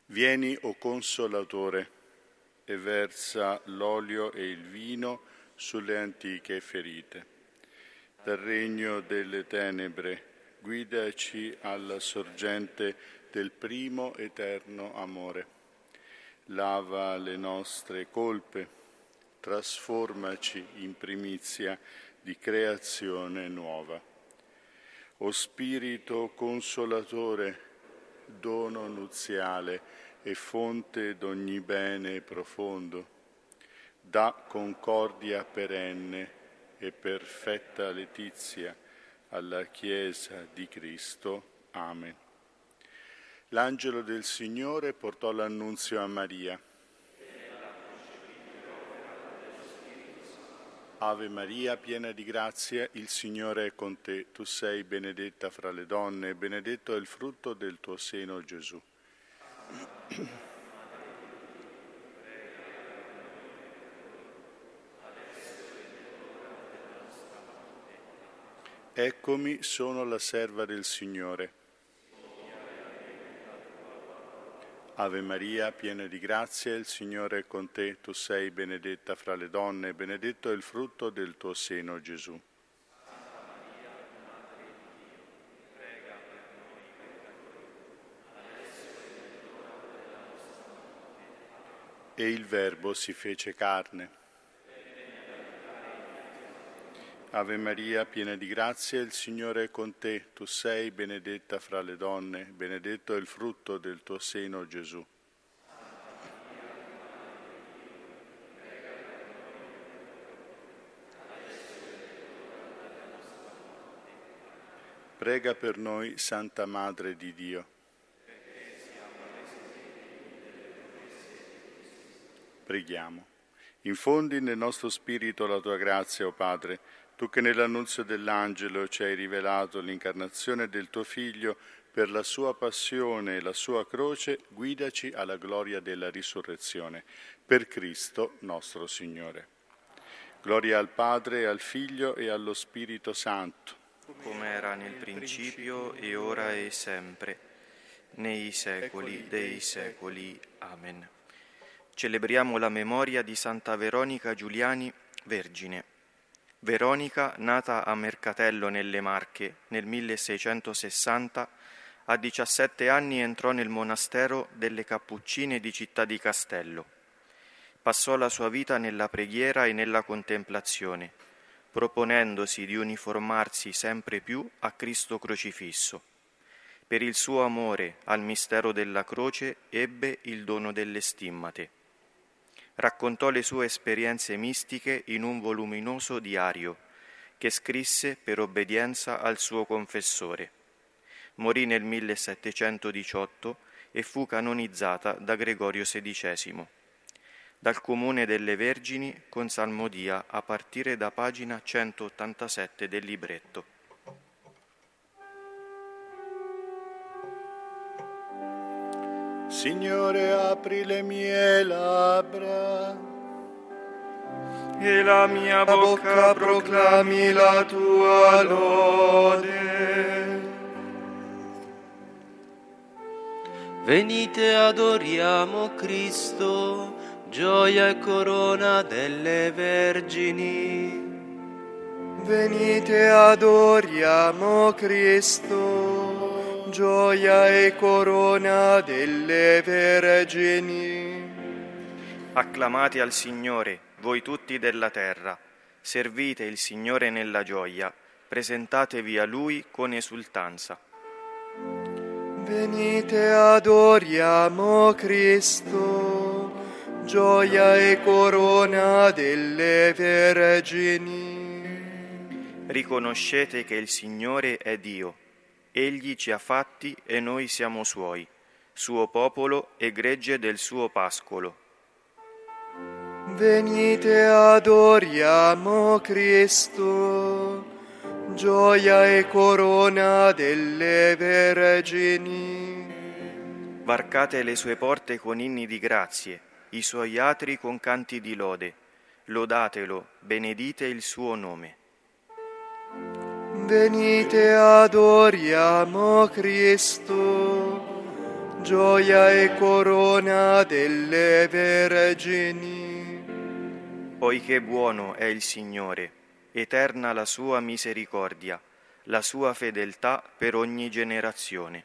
Vieni, o Consolatore, e versa l'olio e il vino sulle antiche ferite. Dal regno delle tenebre guidaci alla sorgente del primo eterno amore. Lava le nostre colpe, trasformaci in primizia di creazione nuova. O Spirito Consolatore, dono nuziale e fonte d'ogni bene profondo, dà concordia perenne e perfetta letizia alla Chiesa di Cristo. Amen. L'angelo del Signore portò l'annunzio a Maria. Ave Maria, piena di grazia, il Signore è con te. Tu sei benedetta fra le donne, e benedetto è il frutto del tuo seno, Gesù. Eccomi, sono la serva del Signore. Ave Maria, piena di grazia, il Signore è con te. Tu sei benedetta fra le donne, e benedetto è il frutto del tuo seno, Gesù. E il Verbo si fece carne. Ave Maria, piena di grazia, il Signore è con te. Tu sei benedetta fra le donne, benedetto è il frutto del tuo seno, Gesù. Prega per noi, Santa Madre di Dio. Preghiamo. Infondi nel nostro spirito la tua grazia, o Padre, tu che nell'annunzio dell'angelo ci hai rivelato l'incarnazione del tuo Figlio per la sua passione e la sua croce, guidaci alla gloria della risurrezione. Per Cristo nostro Signore. Gloria al Padre, al Figlio e allo Spirito Santo. Come era nel principio, e ora e sempre, nei secoli dei secoli. Amen. Celebriamo la memoria di Santa Veronica Giuliani, Vergine. Veronica, nata a Mercatello nelle Marche nel 1660, a 17 anni entrò nel monastero delle Cappuccine di Città di Castello. Passò la sua vita nella preghiera e nella contemplazione, proponendosi di uniformarsi sempre più a Cristo crocifisso. Per il suo amore al mistero della croce ebbe il dono delle stimmate. Raccontò le sue esperienze mistiche in un voluminoso diario che scrisse per obbedienza al suo confessore. Morì nel 1718 e fu canonizzata da Gregorio XVI. Dal Comune delle Vergini con salmodia a partire da pagina 187 del libretto. Signore, apri le mie labbra e la mia bocca proclami la tua lode. Venite, adoriamo Cristo, gioia e corona delle vergini. Venite, adoriamo Cristo, gioia e corona delle vergini. Acclamate al Signore, voi tutti della terra, servite il Signore nella gioia, presentatevi a Lui con esultanza. Venite, adoriamo Cristo, gioia e corona delle vergini. Riconoscete che il Signore è Dio. Egli ci ha fatti e noi siamo Suoi, suo popolo e gregge del suo pascolo. Venite, adoriamo Cristo, gioia e corona delle vergini. Varcate le sue porte con inni di grazie, i suoi atri con canti di lode. Lodatelo, benedite il suo nome. Venite, adoriamo Cristo, gioia e corona delle vergini. Poiché buono è il Signore, eterna la sua misericordia, la sua fedeltà per ogni generazione.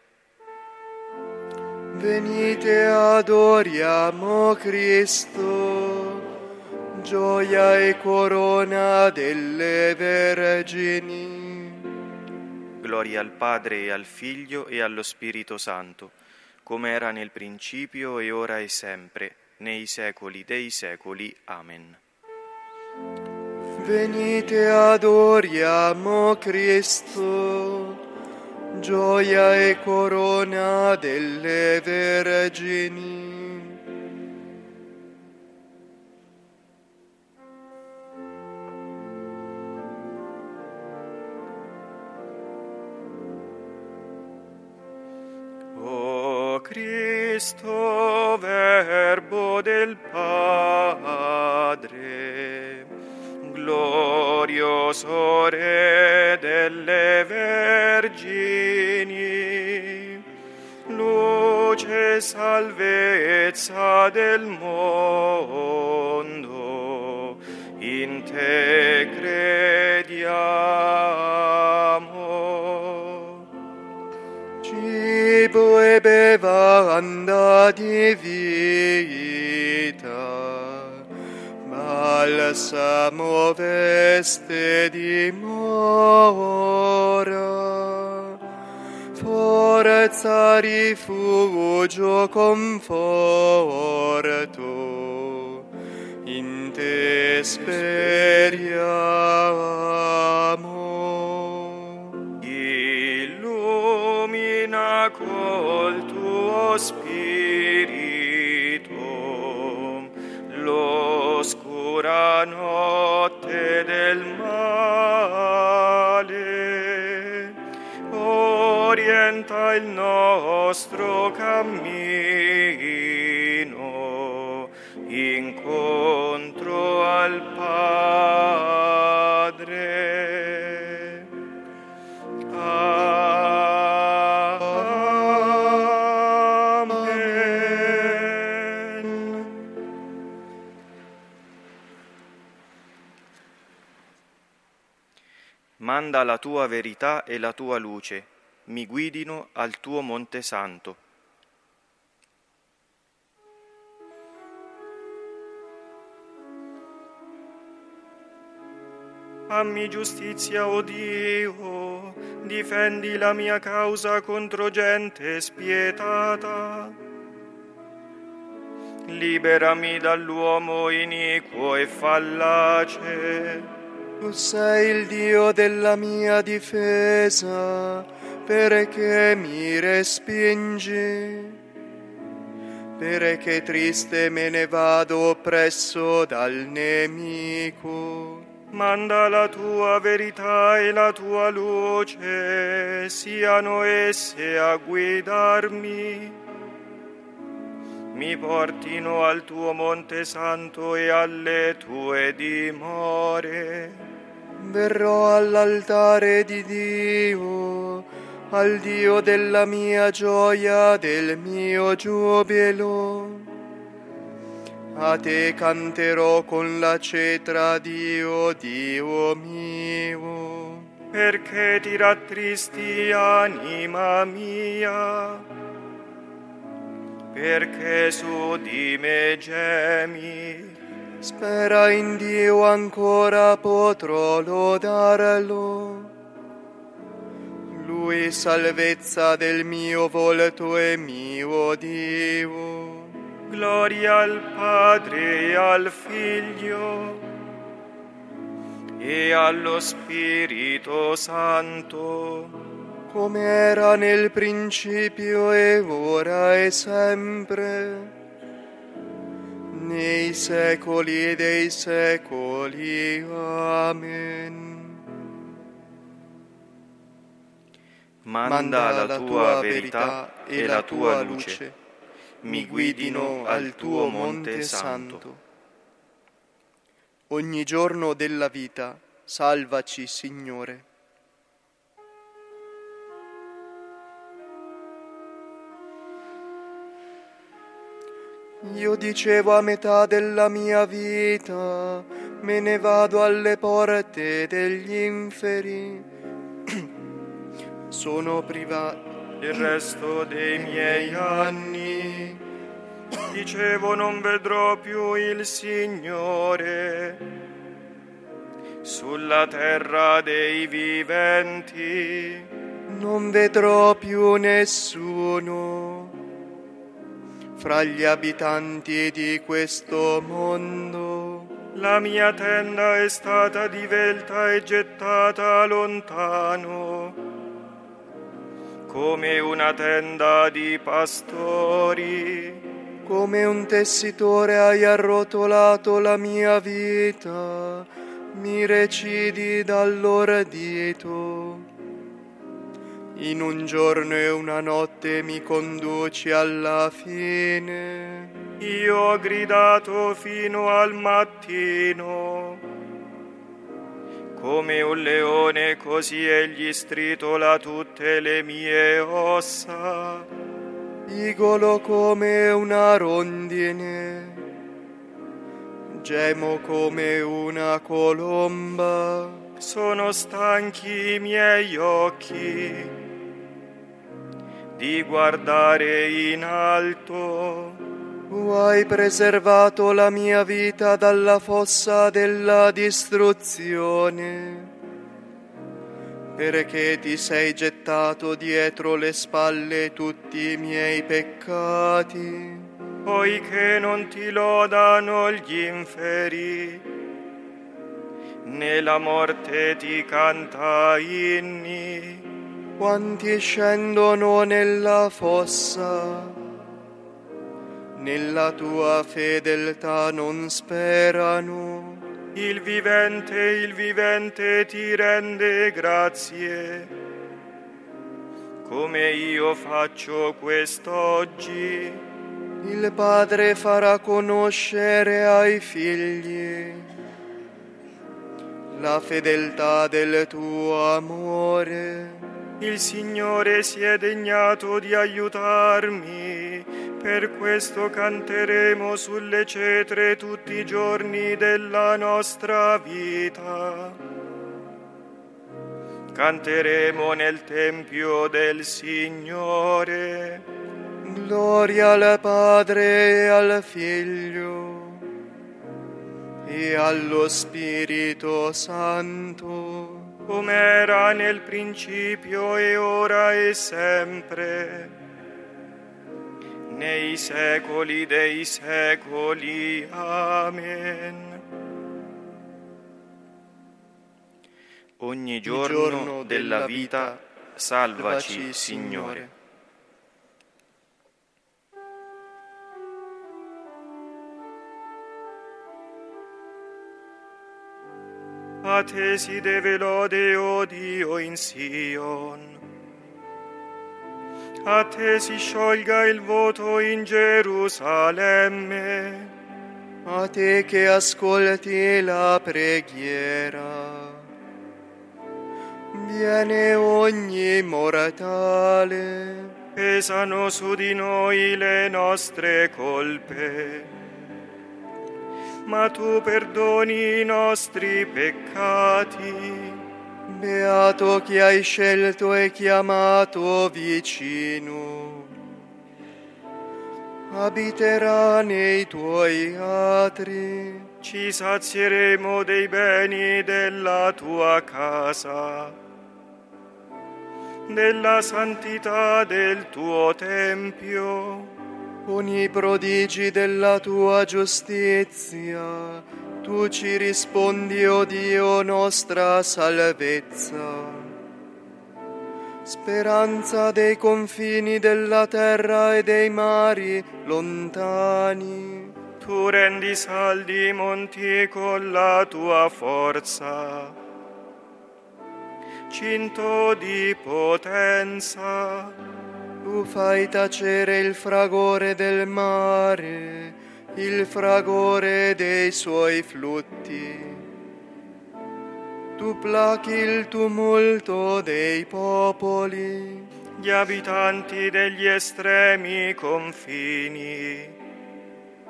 Venite adoriamo Cristo, gioia e corona delle vergini. Gloria al Padre e al Figlio e allo Spirito Santo, come era nel principio e ora e sempre, nei secoli dei secoli. Amen. Venite adoriamo Cristo, gioia e corona delle vergini. O Cristo, Verbo del Padre, glorioso Re delle Vergini, luce e salvezza del mondo, in te crediamo. Cibo e bevanda di vita, balsamo veste dimora, forza, rifugio, conforto, in te speriamo. Illumina col tuo spirito l'oscura notte del male, orienta il nostro cammino incontro al Padre. Amen. Manda la tua verità e la tua luce, mi guidino al tuo Monte Santo. Fammi giustizia, o Dio, difendi la mia causa contro gente spietata. Liberami dall'uomo iniquo e fallace. Tu sei il Dio della mia difesa, perché mi respingi? Perché triste me ne vado oppresso dal nemico. Manda la tua verità e la tua luce, siano esse a guidarmi. Mi portino al tuo Monte Santo e alle tue dimore. Verrò all'altare di Dio, al Dio della mia gioia, del mio giubilo. A te canterò con la cetra, Dio, Dio mio. Perché ti rattristi, anima mia? Perché su di me gemi? Spera in Dio, ancora potrò lodarlo. Lui salvezza del mio volto e mio Dio. Gloria al Padre e al Figlio e allo Spirito Santo, come era nel principio e ora e sempre, nei secoli dei secoli. Amen. Manda la tua verità e la tua luce, mi guidino al tuo Monte Santo. Ogni giorno della vita, salvaci, Signore. Io dicevo a metà della mia vita, me ne vado alle porte degli inferi. Sono privato il resto dei miei anni. Dicevo non vedrò più il Signore sulla terra dei viventi. Non vedrò più nessuno fra gli abitanti di questo mondo. La mia tenda è stata divelta e gettata lontano, come una tenda di pastori. Come un tessitore hai arrotolato la mia vita, mi recidi dall'ordito. In un giorno e una notte mi conduci alla fine. Io ho gridato fino al mattino. Come un leone così egli stritola tutte le mie ossa. Pigolo come una rondine, gemo come una colomba. Sono stanchi i miei occhi di guardare in alto. Tu hai preservato la mia vita dalla fossa della distruzione, perché ti sei gettato dietro le spalle tutti i miei peccati. Poiché non ti lodano gli inferi, né la morte ti canta inni. Quanti scendono nella fossa, nella tua fedeltà non sperano. Il vivente ti rende grazie, come io faccio quest'oggi. Il Padre farà conoscere ai figli la fedeltà del tuo amore. Il Signore si è degnato di aiutarmi, per questo canteremo sulle cetre tutti i giorni della nostra vita. Canteremo nel Tempio del Signore. Gloria al Padre e al Figlio e allo Spirito Santo, come era nel principio e ora e sempre, nei secoli dei secoli. Amen. Ogni giorno della vita salvaci, Signore. A te si deve lode, o Dio, in Sion. A te si sciolga il voto in Gerusalemme. A te che ascolti la preghiera, viene ogni mortale. Pesano su di noi le nostre colpe, ma tu perdoni i nostri peccati. Beato chi hai scelto e chiamato vicino, abiterà nei tuoi atri. Ci sazieremo dei beni della tua casa, della santità del tuo tempio. Con i prodigi della tua giustizia, tu ci rispondi, o Dio, nostra salvezza. Speranza dei confini della terra e dei mari lontani. Tu rendi saldi i monti con la tua forza, cinto di potenza. Tu fai tacere il fragore del mare, il fragore dei suoi flutti. Tu plachi il tumulto dei popoli. Gli abitanti degli estremi confini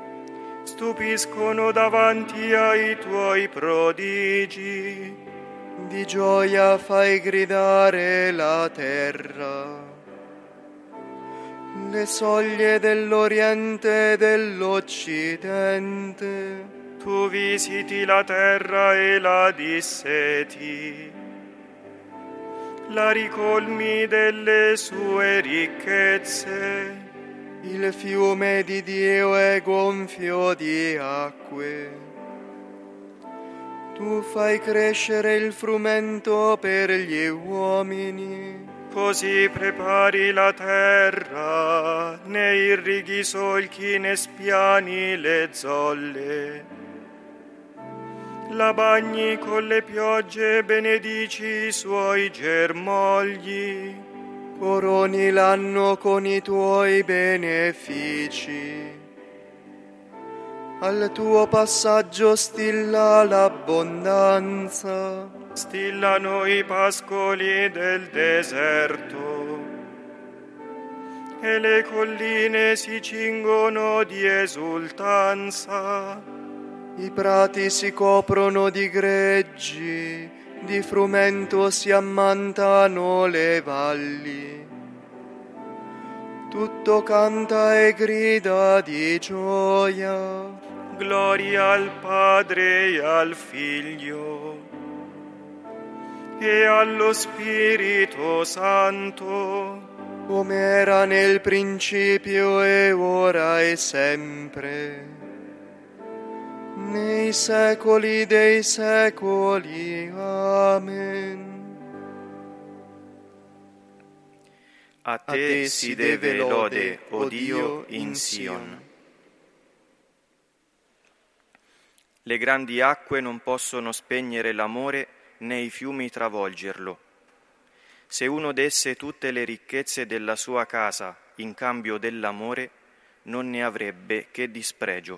stupiscono davanti ai tuoi prodigi. Di gioia fai gridare la terra. Le soglie dell'Oriente e dell'Occidente. Tu visiti la terra e la disseti, la ricolmi delle sue ricchezze. Il fiume di Dio è gonfio di acque. Tu fai crescere il frumento per gli uomini. Così prepari la terra, ne irrighi solchi, ne spiani le zolle. La bagni con le piogge, benedici i suoi germogli. Coroni l'anno con i tuoi benefici. Al tuo passaggio stilla l'abbondanza. Stillano i pascoli del deserto e le colline si cingono di esultanza. I prati si coprono di greggi, di frumento si ammantano le valli. Tutto canta e grida di gioia. Gloria al Padre e al Figlio e allo Spirito Santo, come era nel principio e ora e sempre, nei secoli dei secoli. Amen. A te si deve lode, o Dio, in Sion. Le grandi acque non possono spegnere l'amore, né i fiumi travolgerlo. Se uno desse tutte le ricchezze della sua casa in cambio dell'amore, non ne avrebbe che dispregio.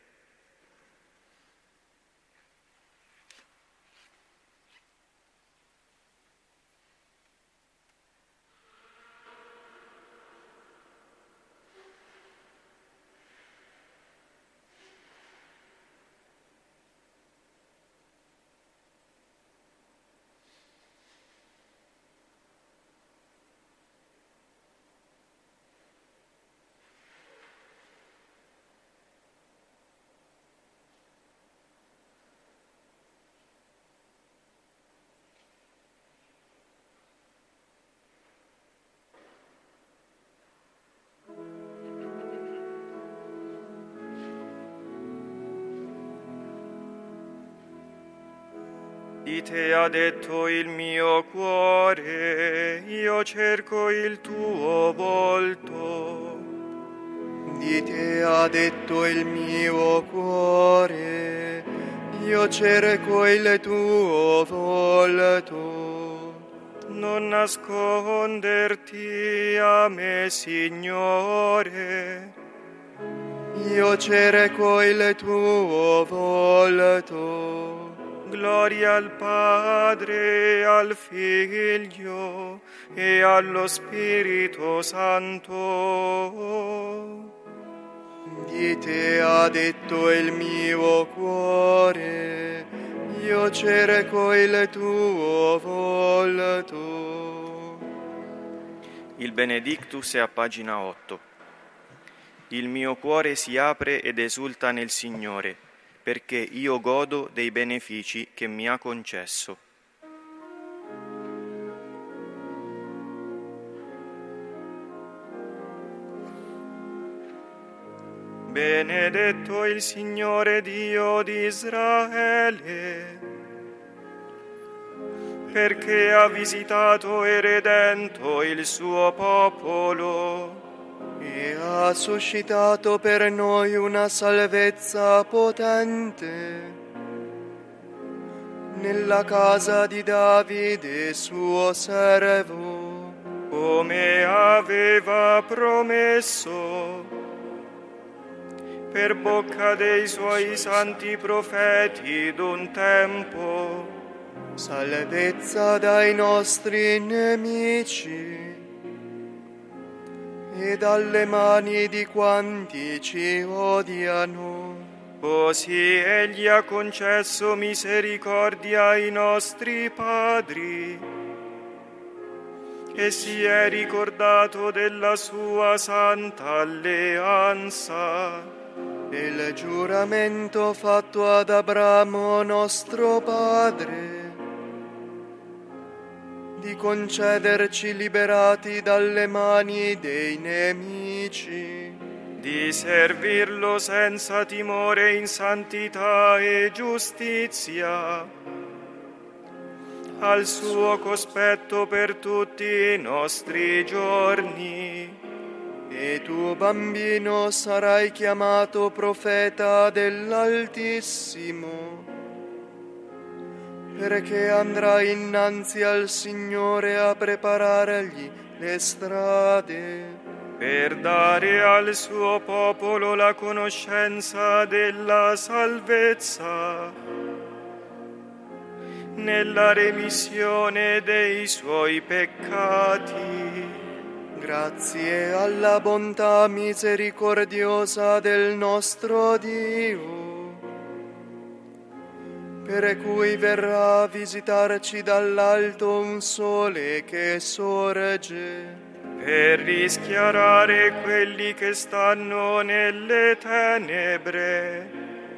Di te ha detto il mio cuore, io cerco il tuo volto. Di te ha detto il mio cuore, io cerco il tuo volto. Non nasconderti a me, Signore. Io cerco il tuo volto. Gloria al Padre, al Figlio e allo Spirito Santo. Di te ha detto il mio cuore, io cerco il tuo volto. Il Benedictus è a pagina 8. Il mio cuore si apre ed esulta nel Signore, perché io godo dei benefici che mi ha concesso. Benedetto il Signore Dio di Israele, perché ha visitato e redento il suo popolo e ha suscitato per noi una salvezza potente nella casa di Davide suo servo, come aveva promesso per bocca dei suoi santi profeti d'un tempo. Salvezza dai nostri nemici e dalle mani di quanti ci odiano, Così egli ha concesso misericordia ai nostri padri e si è ricordato della sua santa alleanza. Il giuramento fatto ad Abramo nostro padre di concederci liberati dalle mani dei nemici, di servirlo senza timore in santità e giustizia, al suo cospetto per tutti i nostri giorni. E tu, bambino, sarai chiamato profeta dell'Altissimo, perché andrai innanzi al Signore a preparargli le strade, per dare al suo popolo la conoscenza della salvezza, nella remissione dei suoi peccati. Grazie alla bontà misericordiosa del nostro Dio, per cui verrà a visitarci dall'alto un sole che sorge, per rischiarare quelli che stanno nelle tenebre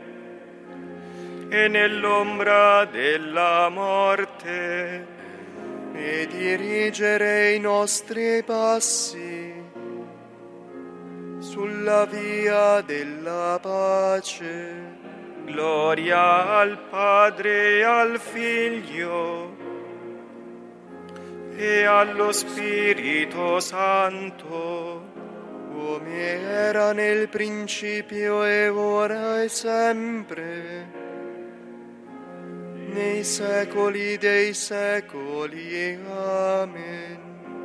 e nell'ombra della morte, e dirigere i nostri passi sulla via della pace. Gloria al Padre e al Figlio e allo Spirito Santo, come era nel principio e ora e sempre, nei secoli dei secoli. Amen.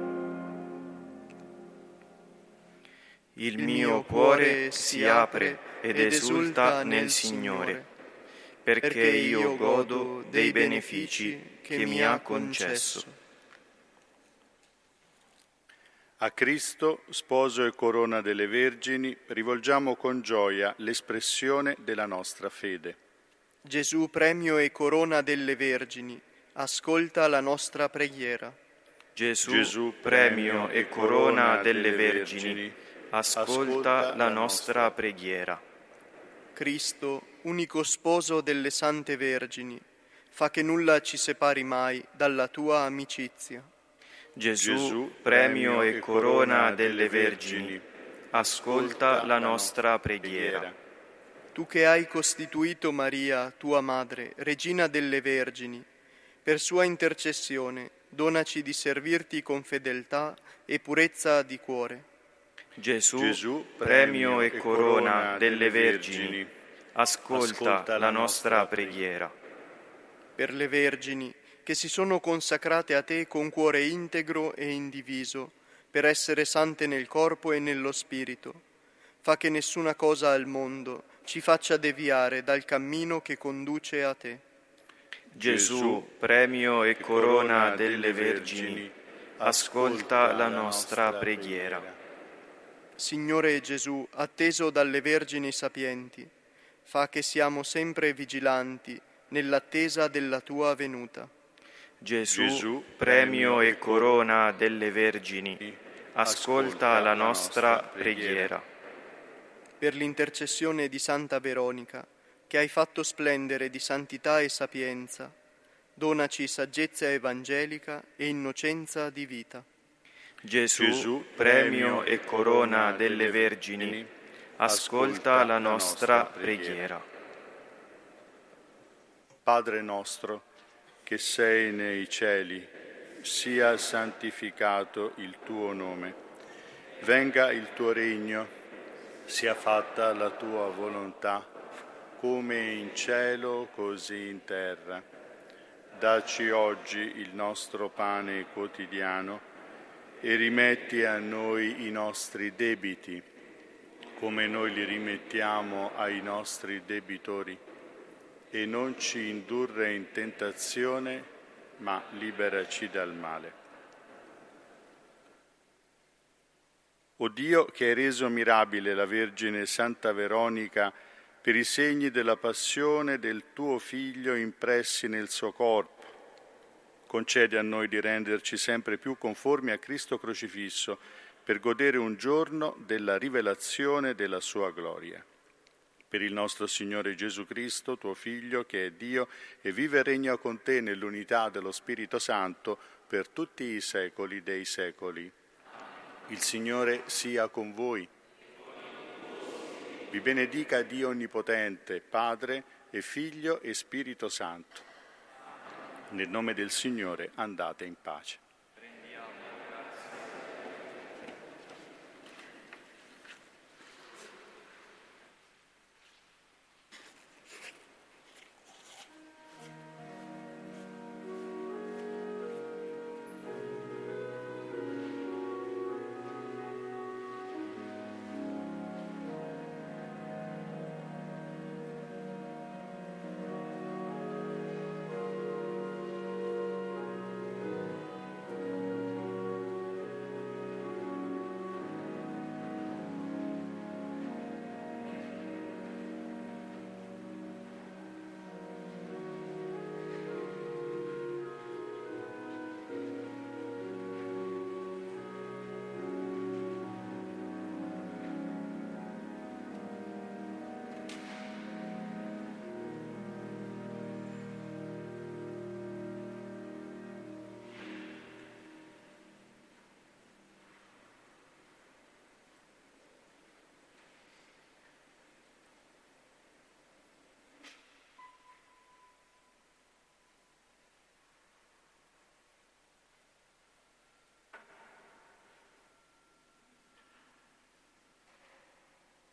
Il mio cuore si apre ed esulta nel Signore, perché io godo dei benefici che mi ha concesso. A Cristo, sposo e corona delle Vergini, rivolgiamo con gioia l'espressione della nostra fede. Gesù, premio e corona delle Vergini, ascolta la nostra preghiera. Gesù, premio e corona delle Vergini, ascolta la nostra preghiera. Cristo, unico sposo delle Sante Vergini, fa che nulla ci separi mai dalla tua amicizia. Gesù, premio e corona delle Vergini, ascolta la nostra preghiera. Tu che hai costituito Maria, tua madre, regina delle Vergini, per sua intercessione donaci di servirti con fedeltà e purezza di cuore. Gesù, premio e corona delle Vergini, ascolta la nostra preghiera. Per le Vergini che si sono consacrate a te con cuore integro e indiviso, per essere sante nel corpo e nello spirito, fa che nessuna cosa al mondo ci faccia deviare dal cammino che conduce a te. Gesù, premio e corona delle Vergini, ascolta la nostra preghiera. Signore Gesù, atteso dalle Vergini sapienti, fa che siamo sempre vigilanti nell'attesa della tua venuta. Gesù, premio e corona delle Vergini, ascolta la nostra preghiera. Per l'intercessione di Santa Veronica, che hai fatto splendere di santità e sapienza, donaci saggezza evangelica e innocenza di vita. Gesù, premio e corona delle Vergini, ascolta la nostra preghiera. Padre nostro, che sei nei cieli, sia santificato il tuo nome. Venga il tuo regno, sia fatta la tua volontà, come in cielo così in terra. Dacci oggi il nostro pane quotidiano e rimetti a noi i nostri debiti, come noi li rimettiamo ai nostri debitori. E non ci indurre in tentazione, ma liberaci dal male. O Dio, che hai reso mirabile la Vergine Santa Veronica per i segni della passione del tuo Figlio impressi nel suo corpo. Concedi a noi di renderci sempre più conformi a Cristo crocifisso, per godere un giorno della rivelazione della sua gloria. Per il nostro Signore Gesù Cristo, tuo Figlio, che è Dio e vive e regna con te nell'unità dello Spirito Santo per tutti i secoli dei secoli. Il Signore sia con voi. Vi benedica Dio Onnipotente, Padre e Figlio e Spirito Santo. Nel nome del Signore andate in pace.